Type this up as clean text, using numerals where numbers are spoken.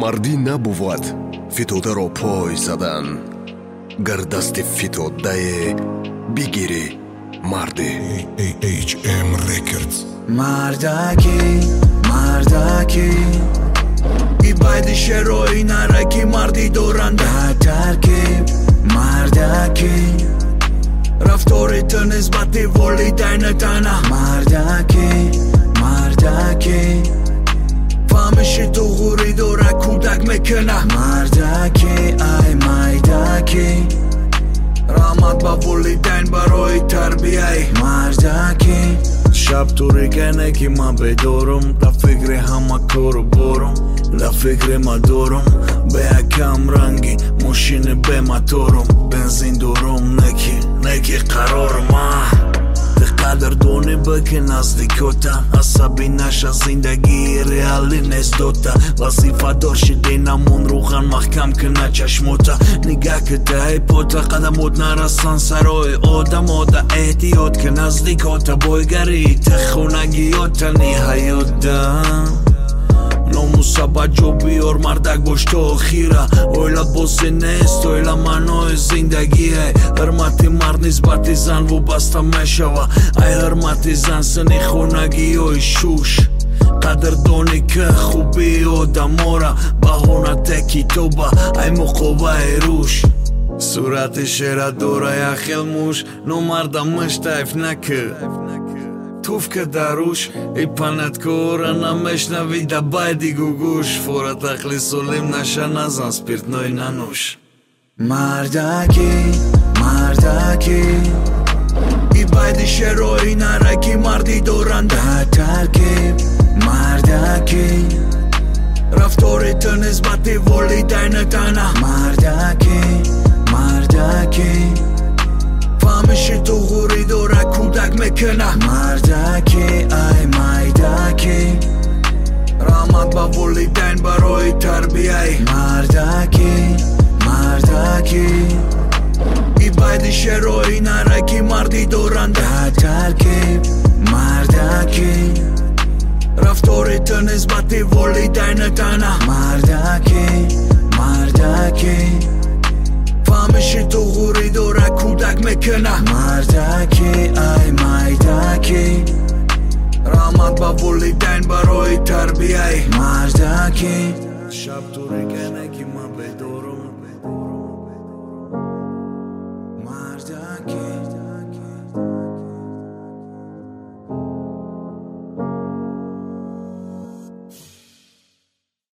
мардӣ набувад фитодаро пой задан. Гар дасти фитодае бигирӣ мардӣ. HM Records. мардаки ибайди шерои нараки мардӣ доранд дар таркиб мардаки рафтори ту нисбати волидайнатана мардаки фаҳмиши ту ғурӣ дора кӯдак мекуна мардаки ай майдаки раҳмат ба волидайн барои тарбияи мардаки шаб ту регане ки ман бедорум да фикри ҳама кору борум да фикри мадорум бе якам ранги мошини бе моторум бензин дорум неки қарорум қадрдонӣ бики наздикота асаби наша зиндагии реалӣ нест дота вазифадор шидӣ намон рухан маҳкам кина чашмота нигаҳ кида айпота қадамот нарасан сарои одамота эҳтиёт ки наздикота бойгарии теххонагиёта ниҳаёта номусабаҷо биёр мардак бош то охира оила бозе нест оила маънои зиндагие ҳурмати мард нисбати зан вобаста мешава ай ҳурмати зан сини хонагиёи шуш қадрдонӣ ки хубии одамора баҳонате китоба ай муқобаи руш сурати шера дора яхел муш номарда муштайф накӯ туфка даруш и панаткора намешнави да байди гугуш фора тақли солим наша назан спиртной нануш мардаки и байди шерои нараки мардӣ доранд дар таркиб мардаки рафтори ту нисбати волидайнатана мардаки фаҳмиши ту ғурӣ дора кӯдак мекуна мардаки ай майдаки раҳмат ба волидайн барои тарбияи мардаки ибайди шерои нараки мардӣ доранд дар таркиб мардаки рафтори ту нисбати волидайнатана мардаки фаҳмиши ту ғурӣ дора кӯдак мекуна мардаки ай майдаки раҳмат ба волидайн барои тарбияи мардаки шаб ту регане ки ман бедорум мардаки